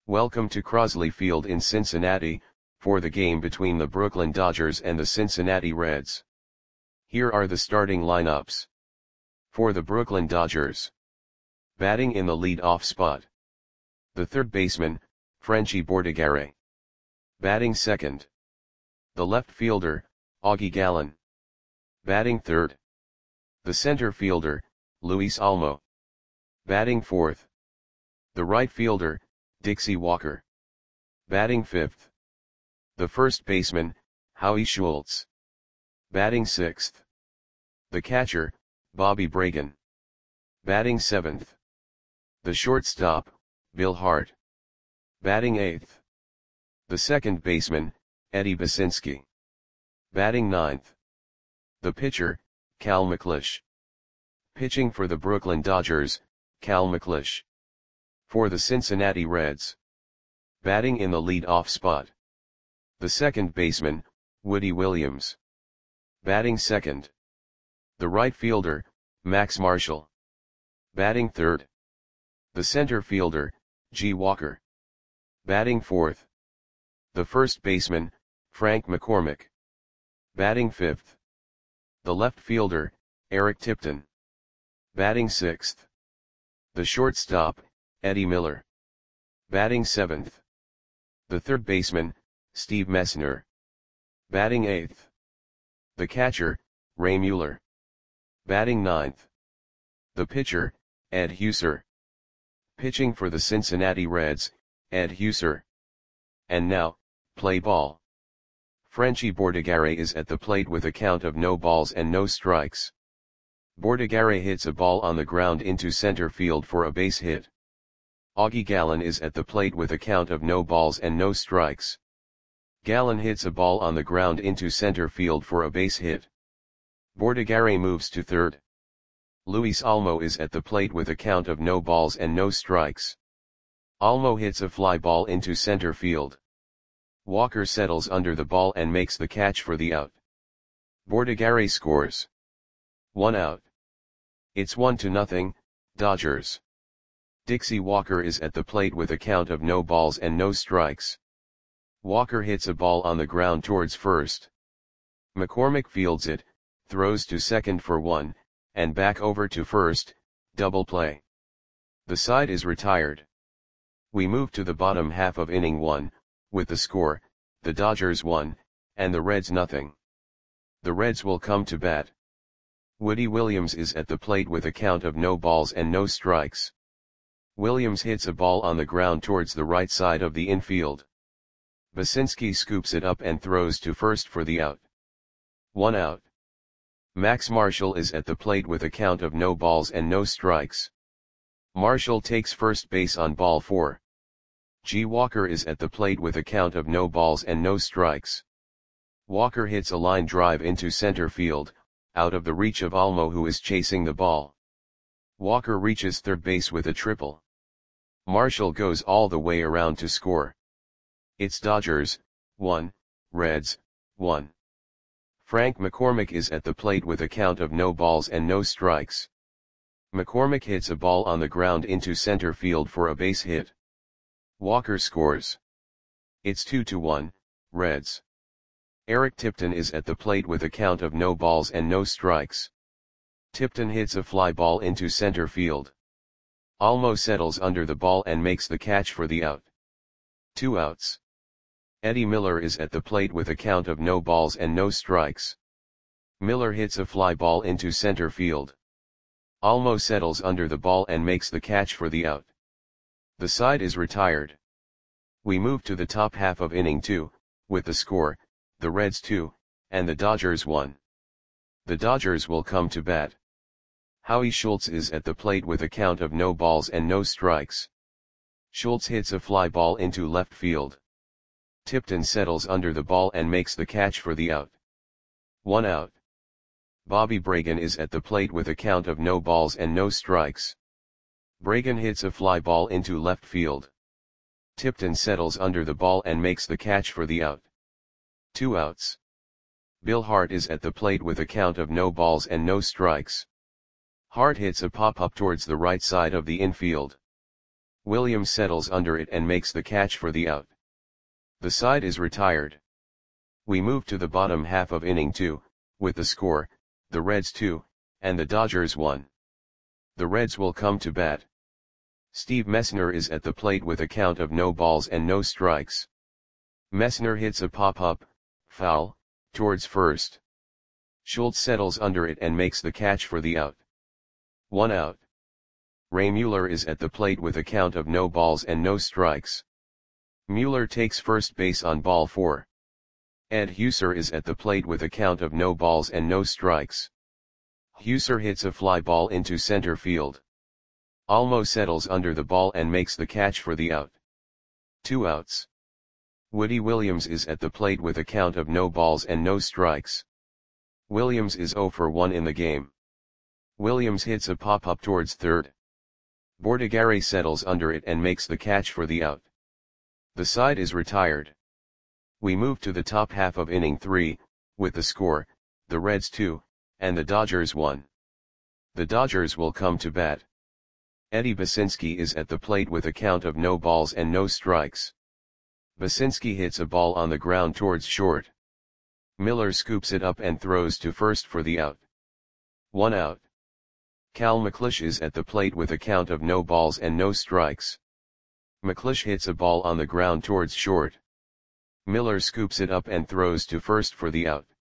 Welcome to Crosley Field in Cincinnati, for the game between the Brooklyn Dodgers and the Cincinnati Reds. Here are the starting lineups. For the Brooklyn Dodgers. Batting in the lead-off spot. The third baseman, Frenchy Bordighera. Batting second. The left fielder, Augie Gallen. Batting third. The center fielder, Luis Olmo. Batting fourth. The right fielder, Dixie Walker. Batting fifth. The first baseman, Howie Schultz. Batting sixth. The catcher, Bobby Bragan. Batting seventh. The shortstop, Bill Hart. Batting eighth. The second baseman, Eddie Basinski. Batting ninth. The pitcher, Cal McLeish. Pitching for the Brooklyn Dodgers, Cal McLeish. For the Cincinnati Reds. Batting in the lead-off spot. The second baseman, Woody Williams. Batting second. The right fielder, Max Marshall. Batting third. The center fielder, G. Walker. Batting fourth. The first baseman, Frank McCormick. Batting fifth. The left fielder, Eric Tipton. Batting sixth. The shortstop, Eddie Miller. Batting seventh. The third baseman, Steve Messner. Batting eighth. The catcher, Ray Mueller. Batting ninth. The pitcher, Ed Huser. Pitching for the Cincinnati Reds, Ed Huser. And now, play ball. Frenchy Bordighera is at the plate with a count of no balls and no strikes. Bordighera hits a ball on the ground into center field for a base hit. Augie Gallen is at the plate with a count of no balls and no strikes. Gallen hits a ball on the ground into center field for a base hit. Bordighera moves to third. Luis Olmo is at the plate with a count of no balls and no strikes. Olmo hits a fly ball into center field. Walker settles under the ball and makes the catch for the out. Bordighera scores. 1 out. It's 1-0, Dodgers. Dixie Walker is at the plate with a count of no balls and no strikes. Walker hits a ball on the ground towards first. McCormick fields it, throws to second for 1, and back over to first, double play. The side is retired. We move to the bottom half of inning 1, with the score, the Dodgers 1, and the Reds 0. The Reds will come to bat. Woody Williams is at the plate with a count of no balls and no strikes. Williams hits a ball on the ground towards the right side of the infield. Basinski scoops it up and throws to first for the out. 1 out. Max Marshall is at the plate with a count of no balls and no strikes. Marshall takes first base on ball 4. G. Walker is at the plate with a count of no balls and no strikes. Walker hits a line drive into center field, out of the reach of Olmo, who is chasing the ball. Walker reaches third base with a triple. Marshall goes all the way around to score. It's Dodgers 1, Reds 1. Frank McCormick is at the plate with a count of no balls and no strikes. McCormick hits a ball on the ground into center field for a base hit. Walker scores. It's 2-1, Reds. Eric Tipton is at the plate with a count of no balls and no strikes. Tipton hits a fly ball into center field. Olmo settles under the ball and makes the catch for the out. 2 outs. Eddie Miller is at the plate with a count of no balls and no strikes. Miller hits a fly ball into center field. Olmo settles under the ball and makes the catch for the out. The side is retired. We move to the top half of inning 2, with the score, the Reds 2, and the Dodgers 1. The Dodgers will come to bat. Howie Schultz is at the plate with a count of no balls and no strikes. Schultz hits a fly ball into left field. Tipton settles under the ball and makes the catch for the out. 1 out. Bobby Bragan is at the plate with a count of no balls and no strikes. Bragan hits a fly ball into left field. Tipton settles under the ball and makes the catch for the out. 2 outs. Bill Hart is at the plate with a count of no balls and no strikes. Hart hits a pop-up towards the right side of the infield. Williams settles under it and makes the catch for the out. The side is retired. We move to the bottom half of inning 2, with the score, the Reds 2, and the Dodgers 1. The Reds will come to bat. Steve Messner is at the plate with a count of no balls and no strikes. Messner hits a pop-up, foul, towards first. Schultz settles under it and makes the catch for the out. 1 out. Ray Mueller is at the plate with a count of no balls and no strikes. Mueller takes first base on ball 4. Ed Husser is at the plate with a count of no balls and no strikes. Husser hits a fly ball into center field. Almo settles under the ball and makes the catch for the out. 2 outs. Woody Williams is at the plate with a count of no balls and no strikes. Williams is 0 for 1 in the game. Williams hits a pop-up towards third. Bordigare settles under it and makes the catch for the out. The side is retired. We move to the top half of inning 3, with the score, the Reds 2, and the Dodgers 1. The Dodgers will come to bat. Eddie Basinski is at the plate with a count of no balls and no strikes. Basinski hits a ball on the ground towards short. Miller scoops it up and throws to first for the out. 1 out. Cal McLeish is at the plate with a count of no balls and no strikes. McLeish hits a ball on the ground towards short. Miller scoops it up and throws to first for the out.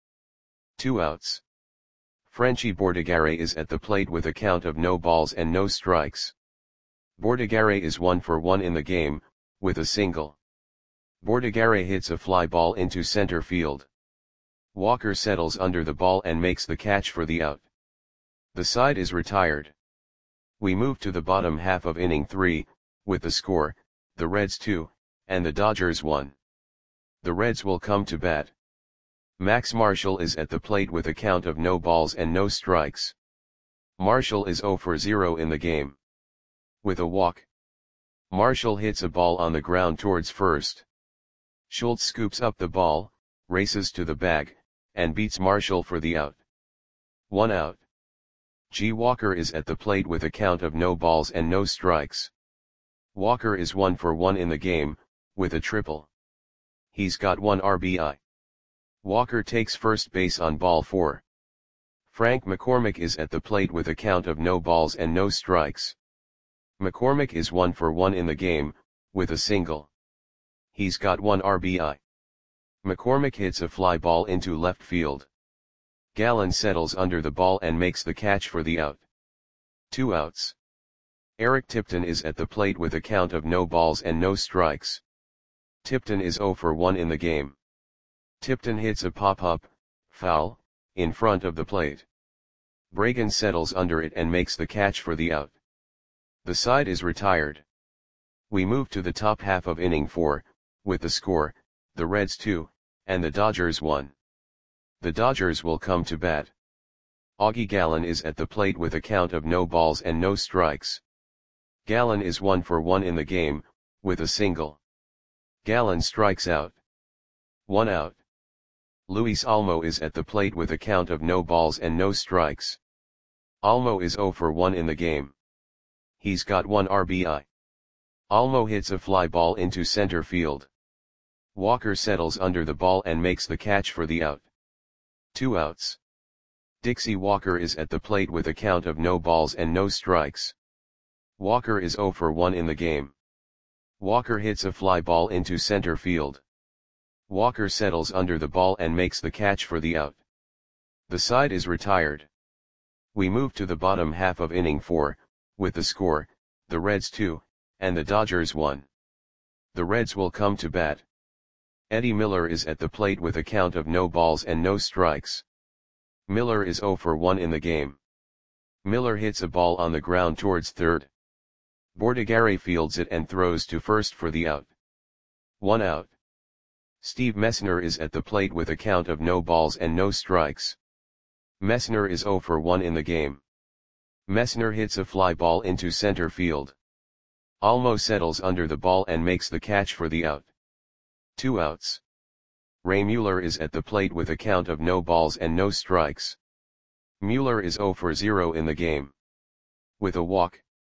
2 outs. Frenchy Bordigare is at the plate with a count of no balls and no strikes. Bordigare is 1 for 1 in the game, with a single. Bordigare hits a fly ball into center field. Walker settles under the ball and makes the catch for the out. The side is retired. We move to the bottom half of inning 3, with the score, the Reds 2, and the Dodgers 1. The Reds will come to bat. Max Marshall is at the plate with a count of no balls and no strikes. Marshall is 0 for 0 in the game. With a walk. Marshall hits a ball on the ground towards first. Schultz scoops up the ball, races to the bag, and beats Marshall for the out. 1 out. G. Walker is at the plate with a count of no balls and no strikes. Walker is 1 for 1 in the game, with a triple. He's got 1 RBI. Walker takes first base on ball 4. Frank McCormick is at the plate with a count of no balls and no strikes. McCormick is 1 for 1 in the game, with a single. He's got 1 RBI. McCormick hits a fly ball into left field. Gallen settles under the ball and makes the catch for the out. 2 outs. Eric Tipton is at the plate with a count of no balls and no strikes. Tipton is 0 for 1 in the game. Tipton hits a pop-up, foul, in front of the plate. Bragan settles under it and makes the catch for the out. The side is retired. We move to the top half of inning 4, with the score, the Reds 2, and the Dodgers 1. The Dodgers will come to bat. Augie Gallen is at the plate with a count of no balls and no strikes. Gallen is 1 for 1 in the game, with a single. Gallen strikes out. 1 out. Luis Almo is at the plate with a count of no balls and no strikes. Almo is 0 for 1 in the game. He's got 1 RBI. Almo hits a fly ball into center field. Walker settles under the ball and makes the catch for the out. 2 outs. Dixie Walker is at the plate with a count of no balls and no strikes. Walker is 0 for 1 in the game. Walker hits a fly ball into center field. Walker settles under the ball and makes the catch for the out. The side is retired. We move to the bottom half of inning 4, with the score, the Reds 2, and the Dodgers 1. The Reds will come to bat. Eddie Miller is at the plate with a count of no balls and no strikes. Miller is 0 for 1 in the game. Miller hits a ball on the ground towards third. Bordigare fields it and throws to first for the out. 1 out. Steve Messner is at the plate with a count of no balls and no strikes. Messner is 0 for 1 in the game. Messner hits a fly ball into center field. Almo settles under the ball and makes the catch for the out. 2 outs. Ray Mueller is at the plate with a count of no balls and no strikes. Mueller is 0 for 0 in the game. With a walk.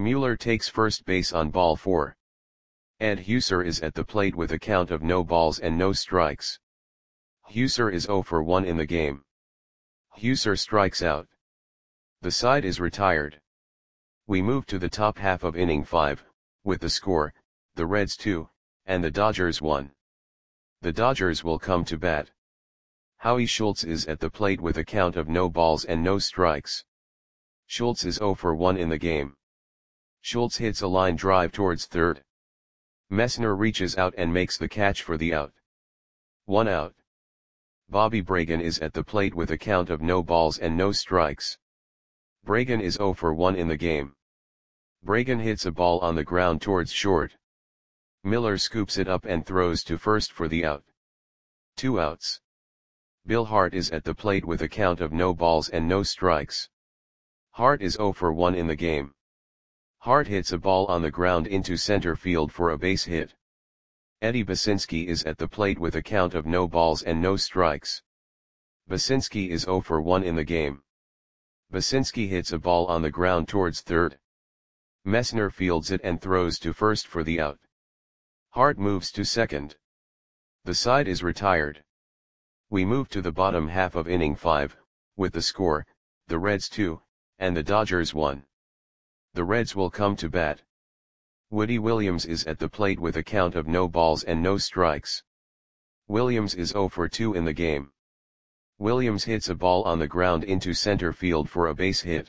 Mueller takes first base on ball 4. Ed Husser is at the plate with a count of no balls and no strikes. Husser is 0 for 1 in the game. Husser strikes out. The side is retired. We move to the top half of inning 5, with the score, the Reds 2, and the Dodgers 1. The Dodgers will come to bat. Howie Schultz is at the plate with a count of no balls and no strikes. Schultz is 0 for 1 in the game. Schultz hits a line drive towards third. Messner reaches out and makes the catch for the out. 1 out. Bobby Bragan is at the plate with a count of no balls and no strikes. Bragan is 0 for 1 in the game. Bragan hits a ball on the ground towards short. Miller scoops it up and throws to first for the out. 2 outs. Bill Hart is at the plate with a count of no balls and no strikes. Hart is 0 for 1 in the game. Hart hits a ball on the ground into center field for a base hit. Eddie Basinski is at the plate with a count of no balls and no strikes. Basinski is 0 for 1 in the game. Basinski hits a ball on the ground towards third. Messner fields it and throws to first for the out. Hart moves to second. The side is retired. We move to the bottom half of inning 5, with the score, the Reds 2, and the Dodgers 1. The Reds will come to bat. Woody Williams is at the plate with a count of no balls and no strikes. Williams is 0 for 2 in the game. Williams hits a ball on the ground into center field for a base hit.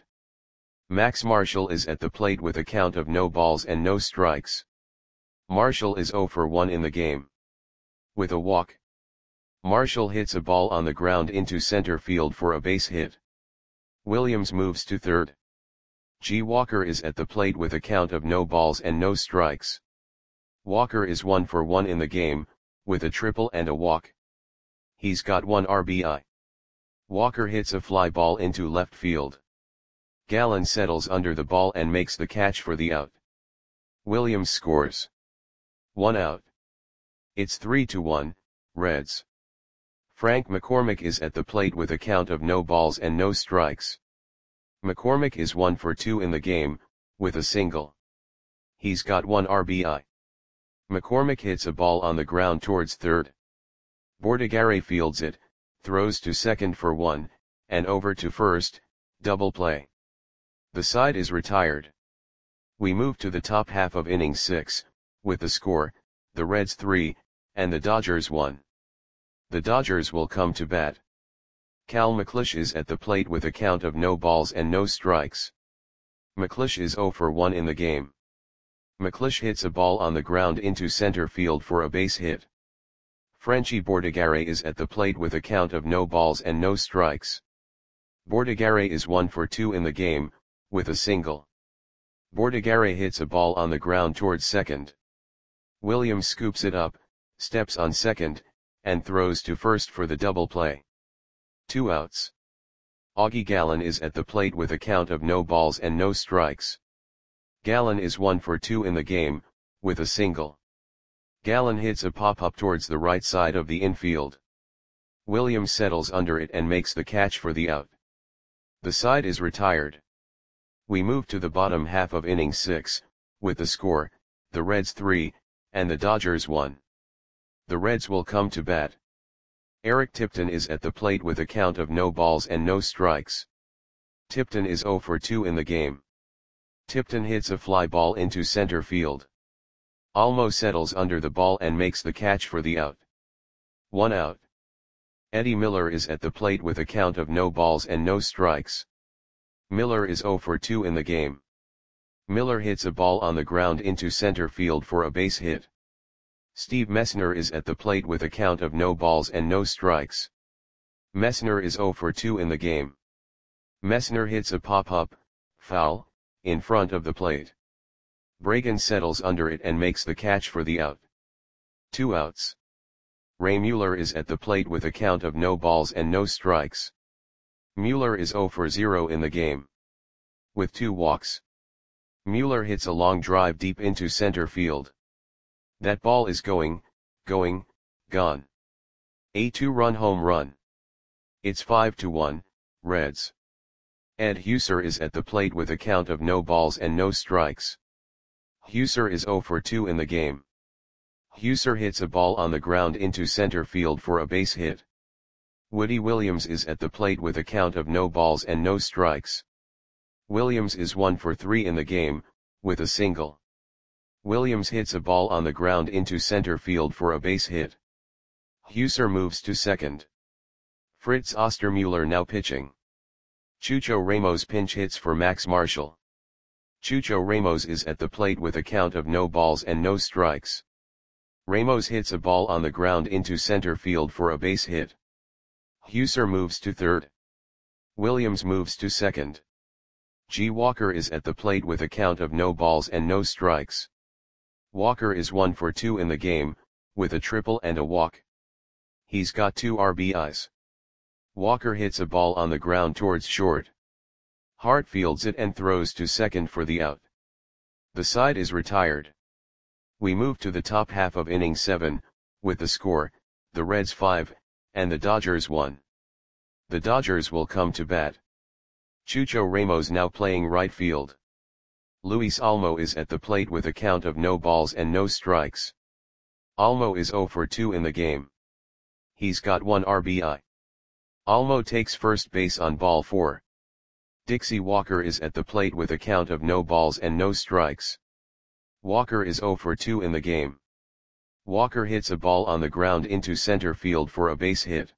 Max Marshall is at the plate with a count of no balls and no strikes. Marshall is 0 for 1 in the game. With a walk. Marshall hits a ball on the ground into center field for a base hit. Williams moves to third. G. Walker is at the plate with a count of no balls and no strikes. Walker is 1 for 1 in the game, with a triple and a walk. He's got 1 RBI. Walker hits a fly ball into left field. Gallen settles under the ball and makes the catch for the out. Williams scores. 1 out. It's 3-1, Reds. Frank McCormick is at the plate with a count of no balls and no strikes. McCormick is 1 for 2 in the game, with a single. He's got 1 RBI. McCormick hits a ball on the ground towards third. Bordigare fields it, throws to second for 1, and over to first, double play. The side is retired. We move to the top half of inning 6, with the score, the Reds 3, and the Dodgers 1. The Dodgers will come to bat. Cal McLeish is at the plate with a count of no balls and no strikes. McLeish is 0 for 1 in the game. McLeish hits a ball on the ground into center field for a base hit. Frenchie Bordigare is at the plate with a count of no balls and no strikes. Bordigare is 1 for 2 in the game, with a single. Bordigare hits a ball on the ground towards second. Williams scoops it up, steps on second, and throws to first for the double play. 2 outs. Augie Gallen is at the plate with a count of no balls and no strikes. Gallen is 1 for 2 in the game, with a single. Gallen hits a pop-up towards the right side of the infield. Williams settles under it and makes the catch for the out. The side is retired. We move to the bottom half of inning 6, with the score, the Reds 3, and the Dodgers 1. The Reds will come to bat. Eric Tipton is at the plate with a count of no balls and no strikes. Tipton is 0 for 2 in the game. Tipton hits a fly ball into center field. Almo settles under the ball and makes the catch for the out. 1 out. Eddie Miller is at the plate with a count of no balls and no strikes. Miller is 0 for 2 in the game. Miller hits a ball on the ground into center field for a base hit. Steve Messner is at the plate with a count of no balls and no strikes. Messner is 0 for 2 in the game. Messner hits a pop-up, foul, in front of the plate. Bragan settles under it and makes the catch for the out. 2 outs. Ray Mueller is at the plate with a count of no balls and no strikes. Mueller is 0 for 0 in the game. With 2 walks. Mueller hits a long drive deep into center field. That ball is gone. A 2-run home run. It's 5-1, Reds. Ed Husser is at the plate with a count of no balls and no strikes. Husser is 0 for 2 in the game. Husser hits a ball on the ground into center field for a base hit. Woody Williams is at the plate with a count of no balls and no strikes. Williams is 1 for 3 in the game, with a single. Williams hits a ball on the ground into center field for a base hit. Husser moves to second. Fritz Ostermuller now pitching. Chucho Ramos pinch hits for Max Marshall. Chucho Ramos is at the plate with a count of no balls and no strikes. Ramos hits a ball on the ground into center field for a base hit. Husser moves to third. Williams moves to second. G. Walker is at the plate with a count of no balls and no strikes. Walker is 1 for 2 in the game, with a triple and a walk. He's got 2 RBIs. Walker hits a ball on the ground towards short. Hart fields it and throws to second for the out. The side is retired. We move to the top half of inning 7, with the score, the Reds 5, and the Dodgers 1. The Dodgers will come to bat. Chucho Ramos now playing right field. Luis Olmo is at the plate with a count of no balls and no strikes. Olmo is 0 for 2 in the game. He's got 1 RBI. Olmo takes first base on ball 4. Dixie Walker is at the plate with a count of no balls and no strikes. Walker is 0 for 2 in the game. Walker hits a ball on the ground into center field for a base hit.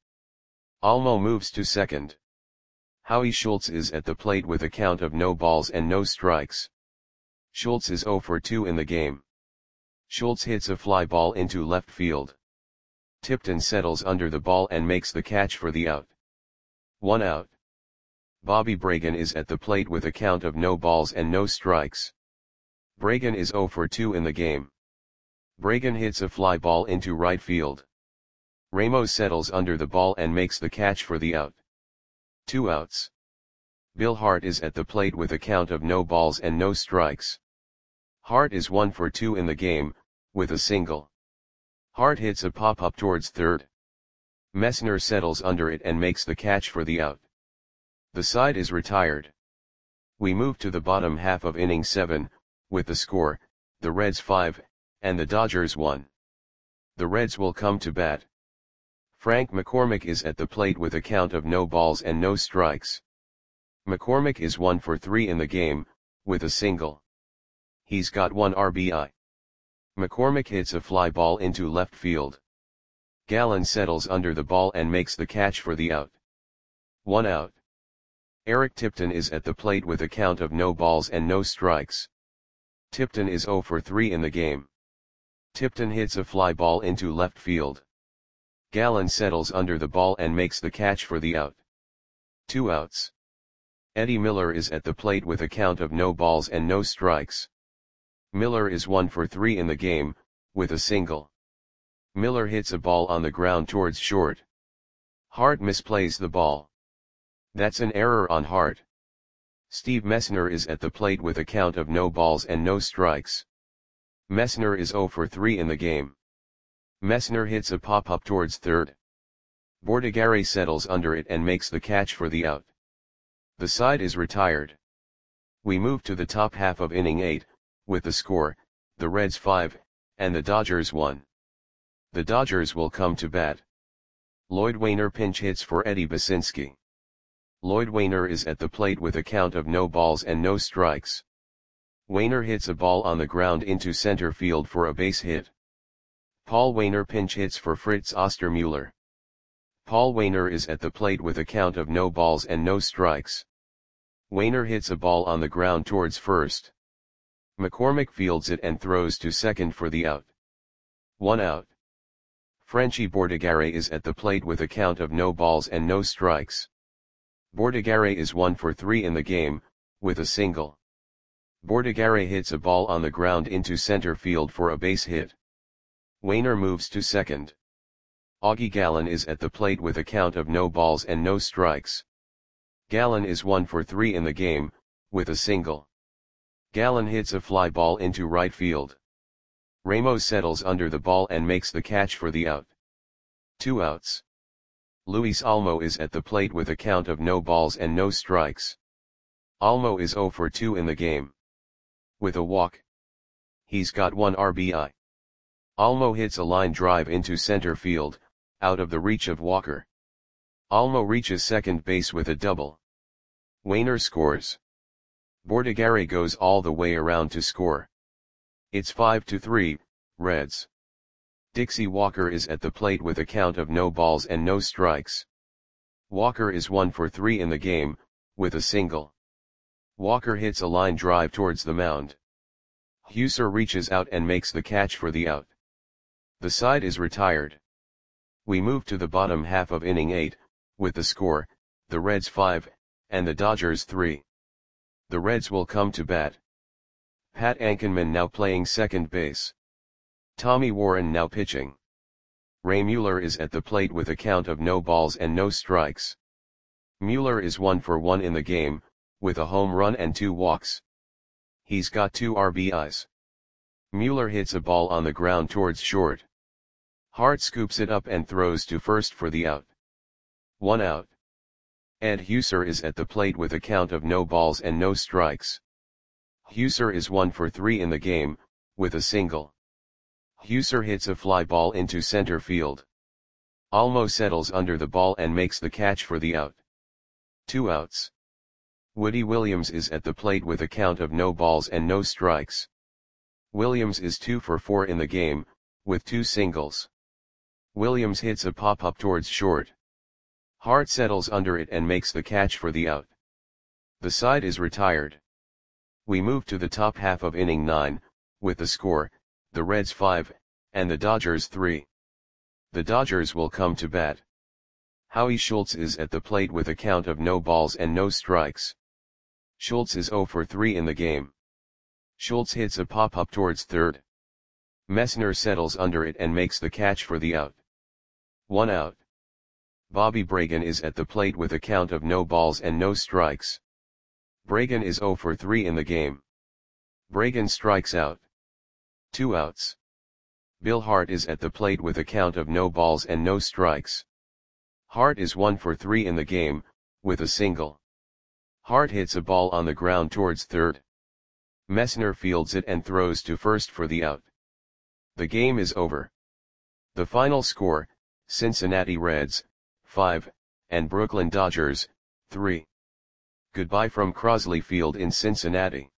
Olmo moves to second. Howie Schultz is at the plate with a count of no balls and no strikes. Schultz is 0 for 2 in the game. Schultz hits a fly ball into left field. Tipton settles under the ball and makes the catch for the out. 1 out. Bobby Bragan is at the plate with a count of no balls and no strikes. Bragan is 0 for 2 in the game. Bragan hits a fly ball into right field. Ramos settles under the ball and makes the catch for the out. 2 outs. Bill Hart is at the plate with a count of no balls and no strikes. Hart is 1 for 2 in the game, with a single. Hart hits a pop-up towards third. Messner settles under it and makes the catch for the out. The side is retired. We move to the bottom half of inning 7, with the score, the Reds 5, and the Dodgers 1. The Reds will come to bat. Frank McCormick is at the plate with a count of no balls and no strikes. McCormick is 1 for 3 in the game, with a single. He's got 1 RBI. McCormick hits a fly ball into left field. Gallen settles under the ball and makes the catch for the out. 1 out. Eric Tipton is at the plate with a count of no balls and no strikes. Tipton is 0 for 3 in the game. Tipton hits a fly ball into left field. Gallen settles under the ball and makes the catch for the out. 2 outs. Eddie Miller is at the plate with a count of no balls and no strikes. Miller is 1 for 3 in the game, with a single. Miller hits a ball on the ground towards short. Hart misplays the ball. That's an error on Hart. Steve Messner is at the plate with a count of no balls and no strikes. Messner is 0 for 3 in the game. Messner hits a pop-up towards third. Bordigare settles under it and makes the catch for the out. The side is retired. We move to the top half of inning 8, with the score, the Reds 5, and the Dodgers 1. The Dodgers will come to bat. Lloyd Wainer pinch hits for Eddie Basinski. Lloyd Wainer is at the plate with a count of no balls and no strikes. Wainer hits a ball on the ground into center field for a base hit. Paul Wainer pinch hits for Fritz Ostermuller. Paul Wainer is at the plate with a count of no balls and no strikes. Wainer hits a ball on the ground towards first. McCormick fields it and throws to second for the out. 1 out. Frenchie Bordigare is at the plate with a count of no balls and no strikes. Bordigare is 1 for 3 in the game, with a single. Bordigare hits a ball on the ground into center field for a base hit. Wainer moves to second. Augie Gallen is at the plate with a count of no balls and no strikes. Gallen is 1 for 3 in the game, with a single. Gallen hits a fly ball into right field. Ramos settles under the ball and makes the catch for the out. 2 outs. Luis Olmo is at the plate with a count of no balls and no strikes. Olmo is 0 for 2 in the game. With a walk. He's got 1 RBI. Olmo hits a line drive into center field, out of the reach of Walker. Olmo reaches second base with a double. Wainer scores. Bordigare goes all the way around to score. It's 5-3, Reds. Dixie Walker is at the plate with a count of no balls and no strikes. Walker is 1 for 3 in the game, with a single. Walker hits a line drive towards the mound. Husser reaches out and makes the catch for the out. The side is retired. We move to the bottom half of inning 8, with the score, the Reds 5, and the Dodgers 3. The Reds will come to bat. Pat Ankenman now playing second base. Tommy Warren now pitching. Ray Mueller is at the plate with a count of no balls and no strikes. Mueller is 1 for 1 in the game, with a home run and 2 walks. He's got 2 RBIs. Mueller hits a ball on the ground towards short. Hart scoops it up and throws to first for the out. 1 out. Ed Husser is at the plate with a count of no balls and no strikes. Husser is 1 for 3 in the game, with a single. Husser hits a fly ball into center field. Olmo settles under the ball and makes the catch for the out. 2 outs. Woody Williams is at the plate with a count of no balls and no strikes. Williams is 2 for 4 in the game, with 2 singles. Williams hits a pop-up towards short. Hart settles under it and makes the catch for the out. The side is retired. We move to the top half of inning 9, with the score, the Reds 5, and the Dodgers 3. The Dodgers will come to bat. Howie Schultz is at the plate with a count of no balls and no strikes. Schultz is 0 for 3 in the game. Schultz hits a pop-up towards third. Messner settles under it and makes the catch for the out. 1 out. Bobby Bragan is at the plate with a count of no balls and no strikes. Bragan is 0 for 3 in the game. Bragan strikes out. 2 outs. Bill Hart is at the plate with a count of no balls and no strikes. Hart is 1 for 3 in the game, with a single. Hart hits a ball on the ground towards third. Messner fields it and throws to first for the out. The game is over. The final score, Cincinnati Reds, 5, and Brooklyn Dodgers, 3. Goodbye from Crosley Field in Cincinnati.